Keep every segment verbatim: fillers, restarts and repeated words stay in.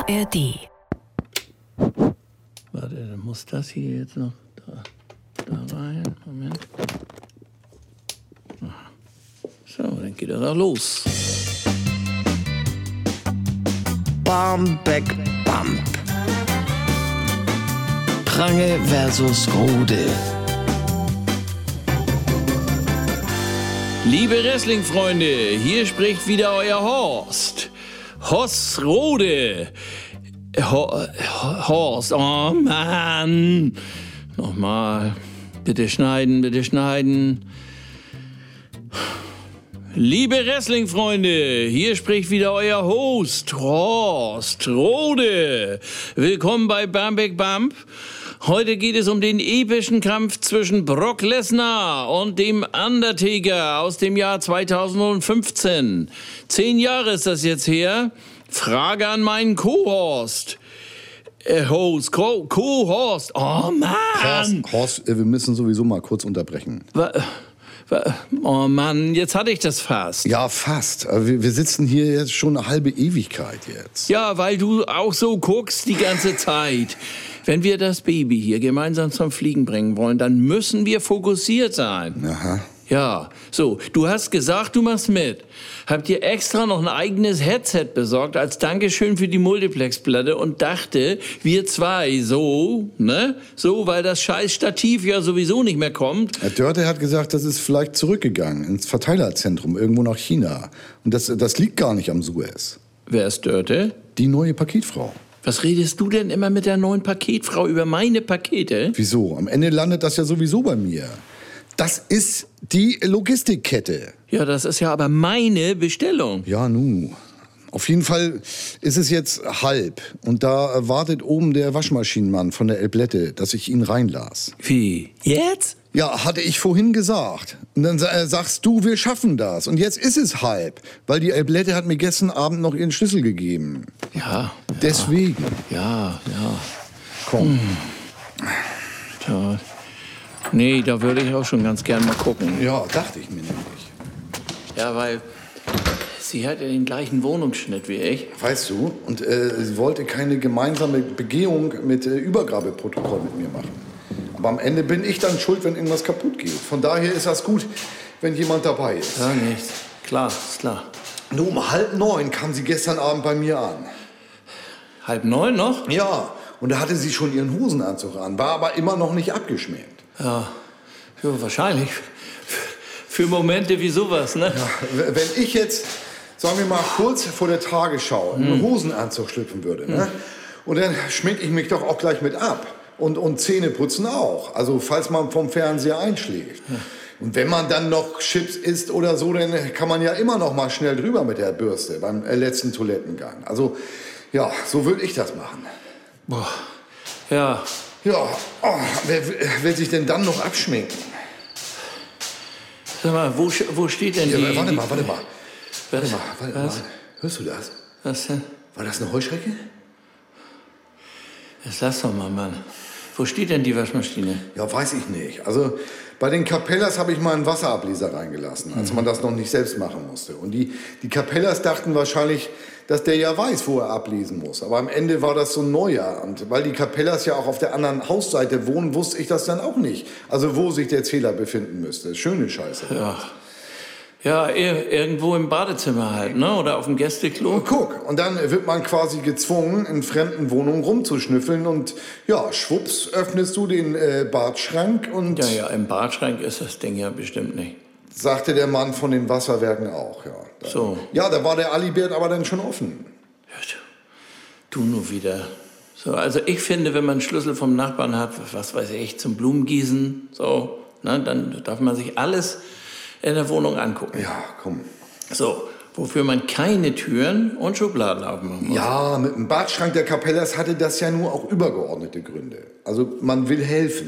A R D. Warte, dann muss das hier jetzt noch da, da rein. Moment. So, dann geht das auch los. Barmbek Bump. Prange versus Rode. Liebe Wrestling-Freunde, hier spricht wieder euer Horst. Horst Rode. Ho Horst, oh Mann. Nochmal. Bitte schneiden, bitte schneiden. Liebe Wrestling-Freunde, hier spricht wieder euer Host, Horst Rode. Willkommen bei Barmbek Bump. Heute geht es um den epischen Kampf zwischen Brock Lesnar und dem Undertaker aus dem Jahr zweitausendfünfzehn. Zehn Jahre ist das jetzt her. Frage an meinen Co-Host. Äh, Host, Co- Co-Host. Oh Mann! Horst, Horst, wir müssen sowieso mal kurz unterbrechen. Wa- wa- Oh Mann, jetzt hatte ich das fast. Ja, fast. Aber wir, wir sitzen hier jetzt schon eine halbe Ewigkeit jetzt. Ja, weil du auch so guckst die ganze Zeit. Wenn wir das Baby hier gemeinsam zum Fliegen bringen wollen, dann müssen wir fokussiert sein. Aha. Ja, so, du hast gesagt, du machst mit. Hab dir extra noch ein eigenes Headset besorgt als Dankeschön für die Multiplex-Platte und dachte, wir zwei so, ne? So, weil das scheiß Stativ ja sowieso nicht mehr kommt. Herr Dörte hat gesagt, das ist vielleicht zurückgegangen ins Verteilerzentrum, irgendwo nach China. Und das, das liegt gar nicht am Suez. Wer ist Dörte? Die neue Paketfrau. Was redest du denn immer mit der neuen Paketfrau über meine Pakete? Wieso? Am Ende landet das ja sowieso bei mir. Das ist die Logistikkette. Ja, das ist ja aber meine Bestellung. Ja, nu. Auf jeden Fall ist es jetzt halb. Und da wartet oben der Waschmaschinenmann von der Elblette, dass ich ihn reinlasse. Wie? Jetzt? Ja, hatte ich vorhin gesagt. Und dann sa- sagst du, wir schaffen das. Und jetzt ist es halb. Weil die Elblette hat mir gestern Abend noch ihren Schlüssel gegeben. Ja. Deswegen. Ja, ja. Komm. Tja. Nee, da würde ich auch schon ganz gern mal gucken. Ja, dachte ich mir nämlich. Ja, weil sie hat ja den gleichen Wohnungsschnitt wie ich. Weißt du, und äh, sie wollte keine gemeinsame Begehung mit äh, Übergabeprotokoll mit mir machen. Aber am Ende bin ich dann schuld, wenn irgendwas kaputt geht. Von daher ist das gut, wenn jemand dabei ist. Ja, nichts. Klar, ist klar. Nur um halb neun kam sie gestern Abend bei mir an. Halb neun noch? Ja, und da hatte sie schon ihren Hosenanzug an, war aber immer noch nicht abgeschminkt. Ja, ja wahrscheinlich. Für Momente wie sowas, ne? Ja, w- wenn ich jetzt, sagen wir mal, kurz vor der Tagesschau in einen Hosenanzug schlüpfen würde, ne? Und dann schminke ich mich doch auch gleich mit ab. Und, und Zähne putzen auch. Also falls man vom Fernseher einschläft. Ja. Und wenn man dann noch Chips isst oder so, dann kann man ja immer noch mal schnell drüber mit der Bürste beim äh, letzten Toilettengang. Also ja, so würde ich das machen. Boah. Ja. Ja, oh, wer will sich denn dann noch abschminken? Sag mal, wo, wo steht denn Ja, die... warte die, mal, warte mal. Warte Was? mal, warte Was? mal. Hörst du das? Was denn? War das eine Heuschrecke? Das lass doch mal, Mann. Wo steht denn die Waschmaschine? Ja, weiß ich nicht. Also bei den Capellas habe ich mal einen Wasserableser reingelassen, als man das noch nicht selbst machen musste. Und die, die Capellas dachten wahrscheinlich, dass der ja weiß, wo er ablesen muss. Aber am Ende war das so ein Neujahr. Und weil die Capellas ja auch auf der anderen Hausseite wohnen, wusste ich das dann auch nicht. Also wo sich der Zähler befinden müsste. Schöne Scheiße. Ja. Ja, ir- irgendwo im Badezimmer halt, ne? Oder auf dem Gästeklo. Guck, und dann wird man quasi gezwungen, in fremden Wohnungen rumzuschnüffeln. Und ja, schwupps, öffnest du den äh, Badschrank und... Ja, ja, im Badschrank ist das Ding ja bestimmt nicht. Sagte der Mann von den Wasserwerken auch, ja. Da, So. Ja, da war der Alibert aber dann schon offen. Ja, du nur wieder. So, also ich finde, wenn man einen Schlüssel vom Nachbarn hat, was weiß ich, zum Blumengießen, so, ne, dann darf man sich alles in der Wohnung angucken. Ja, komm. So, wofür man keine Türen und Schubladen aufmachen muss. Ja, mit dem Badschrank der Capellas hatte das ja nur auch übergeordnete Gründe. Also man will helfen.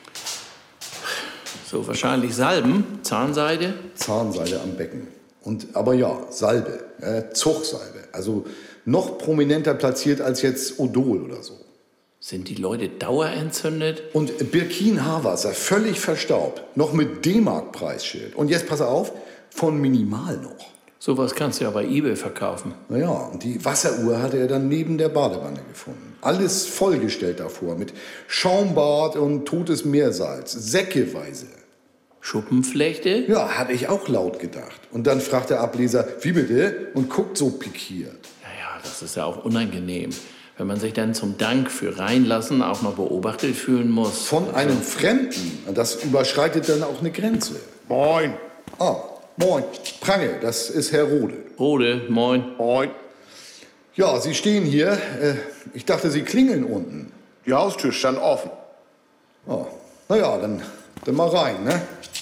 So, wahrscheinlich Salben, Zahnseide. Zahnseide am Becken. Und, aber ja, Salbe, äh, Zuchsalbe. Also noch prominenter platziert als jetzt Odol oder so. Sind die Leute dauerentzündet? Und Birkin Haarwasser, völlig verstaubt. Noch mit D-Mark-Preisschild. Und jetzt pass auf, von Minimal noch. Sowas kannst du ja bei eBay verkaufen. Naja, und die Wasseruhr hatte er dann neben der Badewanne gefunden. Alles vollgestellt davor mit Schaumbad und totes Meersalz, säckeweise. Schuppenflechte? Ja, hatte ich auch laut gedacht. Und dann fragt der Ableser, wie bitte? Und guckt so pikiert. Ja, ja, das ist ja auch unangenehm, wenn man sich dann zum Dank für Reinlassen auch noch beobachtet fühlen muss. Von einem Fremden. Und das überschreitet dann auch eine Grenze. Moin. Ah, moin. Prange, das ist Herr Rode. Rode, moin. Moin. Ja, Sie stehen hier. Äh, ich dachte, Sie klingeln unten. Die Haustür stand offen. Oh, na ja, dann, dann mal rein, ne?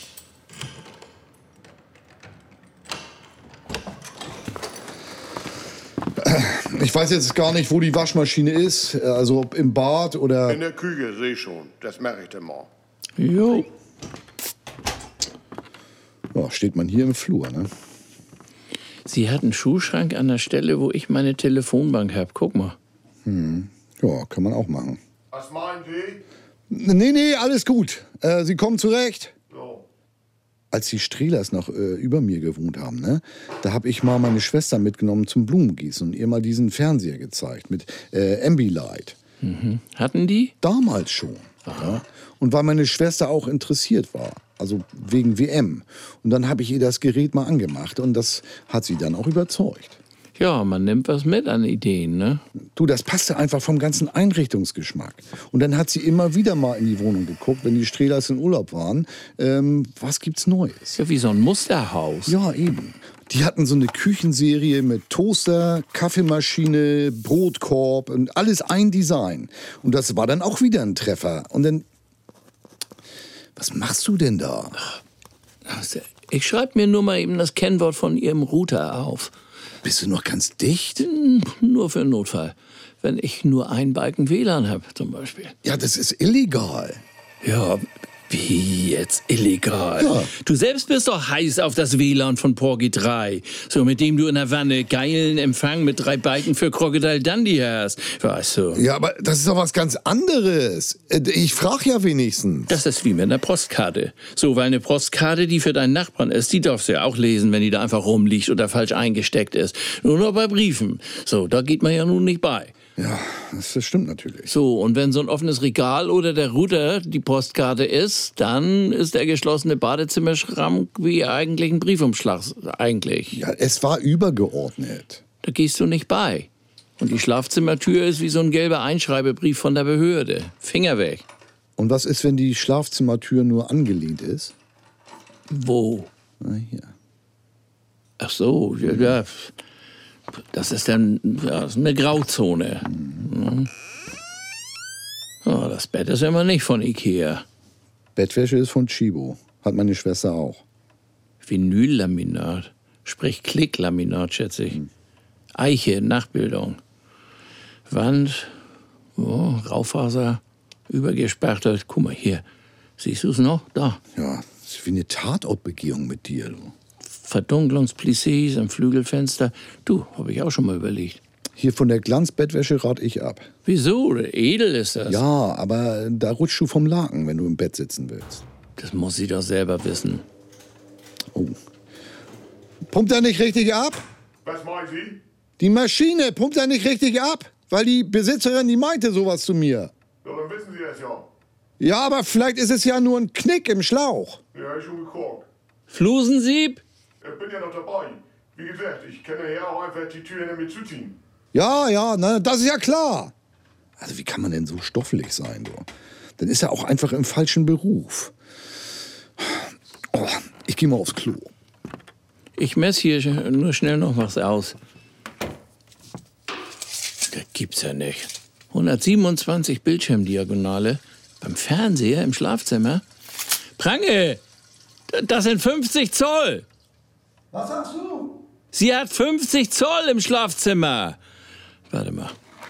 Ich weiß jetzt gar nicht, wo die Waschmaschine ist. Also ob im Bad oder... In der Küche, seh schon. Das merke ich dann mal. Jo. Ja, steht man hier im Flur, ne? Sie hat einen Schuhschrank an der Stelle, wo ich meine Telefonbank hab. Guck mal. Hm. Ja, kann man auch machen. Was meinen Sie? Nee, nee, alles gut. Äh, Sie kommen zurecht. So. Als die Strehlers noch äh, über mir gewohnt haben, ne, da habe ich mal meine Schwester mitgenommen zum Blumengießen und ihr mal diesen Fernseher gezeigt mit äh, Ambilight. Mhm. Hatten die? Damals schon. Ja. Und weil meine Schwester auch interessiert war, also wegen W M. Und dann habe ich ihr das Gerät mal angemacht und das hat sie dann auch überzeugt. Ja, man nimmt was mit an Ideen, ne? Du, das passte einfach vom ganzen Einrichtungsgeschmack. Und dann hat sie immer wieder mal in die Wohnung geguckt, wenn die Strehlers in Urlaub waren. Ähm, was gibt's Neues? Ja, wie so ein Musterhaus. Ja, eben. Die hatten so eine Küchenserie mit Toaster, Kaffeemaschine, Brotkorb und alles ein Design. Und das war dann auch wieder ein Treffer. Und dann... Was machst du denn da? Ich schreibe mir nur mal eben das Kennwort von Ihrem Router auf. Bist du noch ganz dicht? Hm, nur für einen Notfall. Wenn ich nur einen Balken W L A N habe, zum Beispiel. Ja, das ist illegal. Ja, wie jetzt illegal? Ja. Du selbst bist doch heiß auf das W L A N von Porgy drei. So, mit dem du in der Wanne geilen Empfang mit drei Balken für Crocodile Dundee hast. Weißt du? Ja, aber das ist doch was ganz anderes. Ich frage ja wenigstens. Das ist wie mit einer Postkarte. So, weil eine Postkarte, die für deinen Nachbarn ist, die darfst du ja auch lesen, wenn die da einfach rumliegt oder falsch eingesteckt ist. Nur noch bei Briefen. So, da geht man ja nun nicht bei. Ja, das stimmt natürlich. So, und wenn so ein offenes Regal oder der Router die Postkarte ist, dann ist der geschlossene Badezimmerschrank wie eigentlich ein Briefumschlag. Eigentlich. Ja, es war übergeordnet. Da gehst du nicht bei. Und die Schlafzimmertür ist wie so ein gelber Einschreibebrief von der Behörde. Finger weg. Und was ist, wenn die Schlafzimmertür nur angelehnt ist? Wo? Na, hier. Ach so, ja, ja. Das ist dann ja, das ist eine Grauzone. Mhm. Ja, das Bett ist immer nicht von Ikea. Bettwäsche ist von Chibo. Hat meine Schwester auch. Vinyllaminat. Sprich Klicklaminat, schätze ich. Eiche, Nachbildung. Wand, oh, Raufaser, übergesperrt. Guck mal hier. Siehst du es noch? Da. Ja, das ist wie eine Tatortbegehung mit dir, du. Verdunklungsplissés am Flügelfenster. Du, habe ich auch schon mal überlegt. Hier von der Glanzbettwäsche rate ich ab. Wieso? Edel ist das. Ja, aber da rutschst du vom Laken, wenn du im Bett sitzen willst. Das muss sie doch selber wissen. Oh. Pumpt er nicht richtig ab? Was meinen Sie? Die Maschine pumpt er nicht richtig ab? Weil die Besitzerin, die meinte sowas zu mir. Ja, dann wissen Sie das ja. Ja, aber vielleicht ist es ja nur ein Knick im Schlauch. Ja, hab ich schon geguckt. Flusensieb? Ich bin ja noch dabei. Wie gesagt, ich kann ja auch einfach die Tür hinter mir zuziehen. Ja, ja, na, das ist ja klar. Also wie kann man denn so stoffelig sein, du? Dann ist er auch einfach im falschen Beruf. Oh, ich gehe mal aufs Klo. Ich messe hier nur schnell noch was aus. Das gibt's ja nicht. hundertsiebenundzwanzig Bildschirmdiagonale beim Fernseher im Schlafzimmer. Prange, das sind fünfzig Zoll. Was sagst du? Sie hat fünfzig Zoll im Schlafzimmer. Warte mal.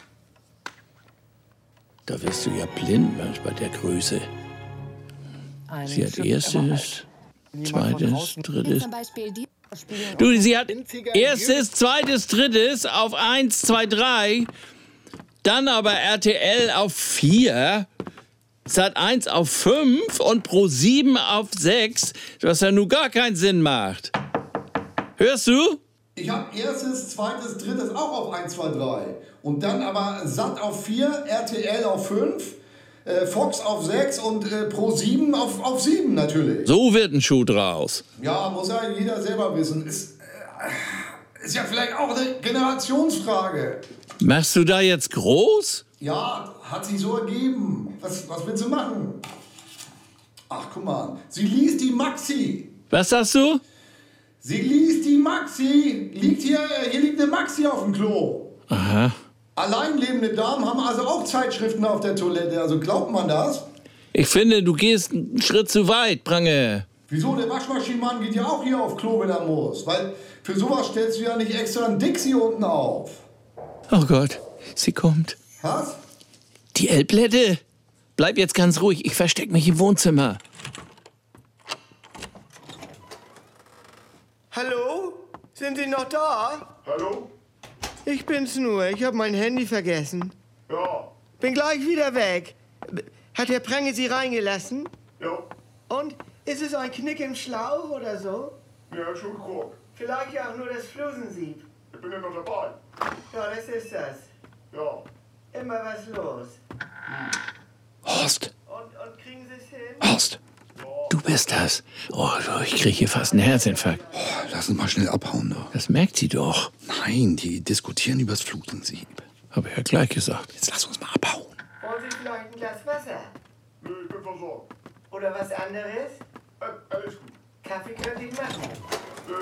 Da wirst du ja blind Mensch, bei der Größe. Sie hat erstes, zweites, drittes. Du, sie hat erstes, zweites, drittes auf eins, zwei, drei. Dann aber R T L auf vier. Sat eins auf fünf und Pro sieben auf sechs. Was ja nun gar keinen Sinn macht. Hörst du? Ich habe erstes, zweites, drittes auch auf eins, zwei, drei. Und dann aber Sat auf vier, R T L auf fünf, äh, Fox auf sechs und äh, Pro sieben auf, auf sieben natürlich. So wird ein Schuh draus. Ja, muss ja jeder selber wissen. Ist, äh, ist ja vielleicht auch eine Generationsfrage. Machst du da jetzt groß? Ja, hat sich so ergeben. Was, was willst du machen? Ach, guck mal. Sie liest die Maxi. Was sagst du? Sie liest die Maxi. Liegt hier, hier liegt eine Maxi auf dem Klo. Aha. Alleinlebende Damen haben also auch Zeitschriften auf der Toilette. Also glaubt man das? Ich finde, du gehst einen Schritt zu weit, Prange. Wieso? Der Waschmaschinenmann geht ja auch hier auf Klo, wenn er muss. Weil für sowas stellst du ja nicht extra einen Dixie unten auf. Oh Gott, sie kommt. Was? Die Elblette. Bleib jetzt ganz ruhig, ich versteck mich im Wohnzimmer. Hallo? Sind Sie noch da? Hallo? Ich bin's nur. Ich habe mein Handy vergessen. Ja, Bin gleich wieder weg. Hat Herr Prange Sie reingelassen? ja, Und ist es ein Knick im Schlauch oder so? ja, schon geguckt. Vielleicht ja auch nur das Flusensieb. Ich bin ja noch dabei. Ja, das ist das. Ja. Immer was los. Horst, Und, und kriegen Sie es hin? Horst, du bist das. Oh, ich krieg hier fast einen Herzinfarkt. Lass uns mal schnell abhauen, doch. Das merkt sie doch. Nein, die diskutieren über das Flutensieb. Hab ich ja gleich gesagt. Jetzt lass uns mal abhauen. Wollen Sie vielleicht ein Glas Wasser? Nö, ich bin versorgt. Oder was anderes? Äh, alles gut. Kaffee könnte ich machen. Nö.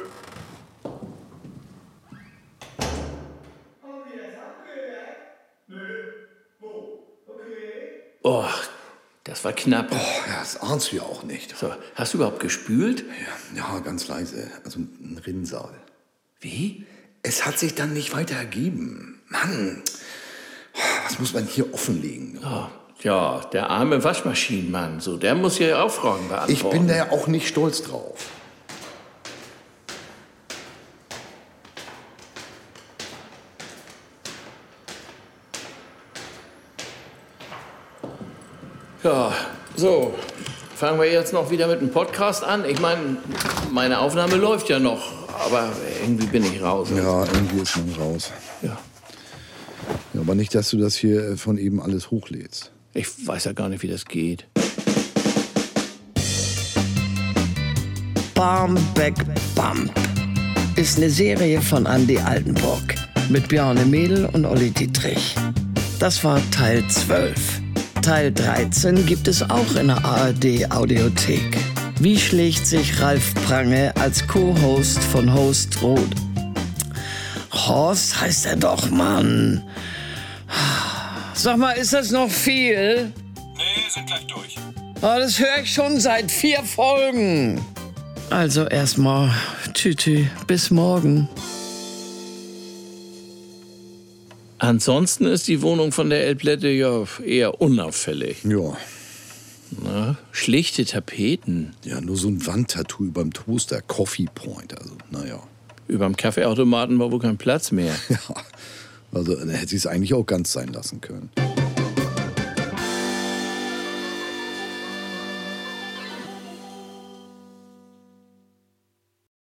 Oh, das war knapp. Ja, das ahnst du ja auch nicht. So, hast du überhaupt gespült? Ja, ganz leise. Also ein Rinnsal. Wie? Es hat sich dann nicht weiter ergeben. Mann, was muss man hier offenlegen? Oh, ja, der arme Waschmaschinenmann, so, der muss ja auch Fragen beantworten. Ich bin da ja auch nicht stolz drauf. Ja, so, fangen wir jetzt noch wieder mit dem Podcast an. Ich meine, meine Aufnahme läuft ja noch, aber irgendwie bin ich raus. Ja, irgendwie ist man raus. Ja. Ja, aber nicht, dass du das hier von eben alles hochlädst. Ich weiß ja gar nicht, wie das geht. Barmbek Bump ist eine Serie von Andy Altenburg mit Bjarne Mädel und Olli Dietrich. Das war Teil zwölf. Teil dreizehn gibt es auch in der A R D-Audiothek. Wie schlägt sich Ralf Prange als Co-Host von Host Rode? Horst heißt er doch, Mann. Sag mal, ist das noch viel? Nee, sind gleich durch. Oh, das höre ich schon seit vier Folgen. Also erstmal Tütü, bis morgen. Ansonsten ist die Wohnung von der Elblette ja eher unauffällig. Ja. Na, schlichte Tapeten. Ja, nur so ein Wandtattoo überm Toaster, Coffee Point, also, naja. Überm Kaffeeautomaten war wohl kein Platz mehr. Ja, also, dann hätte sie es eigentlich auch ganz sein lassen können.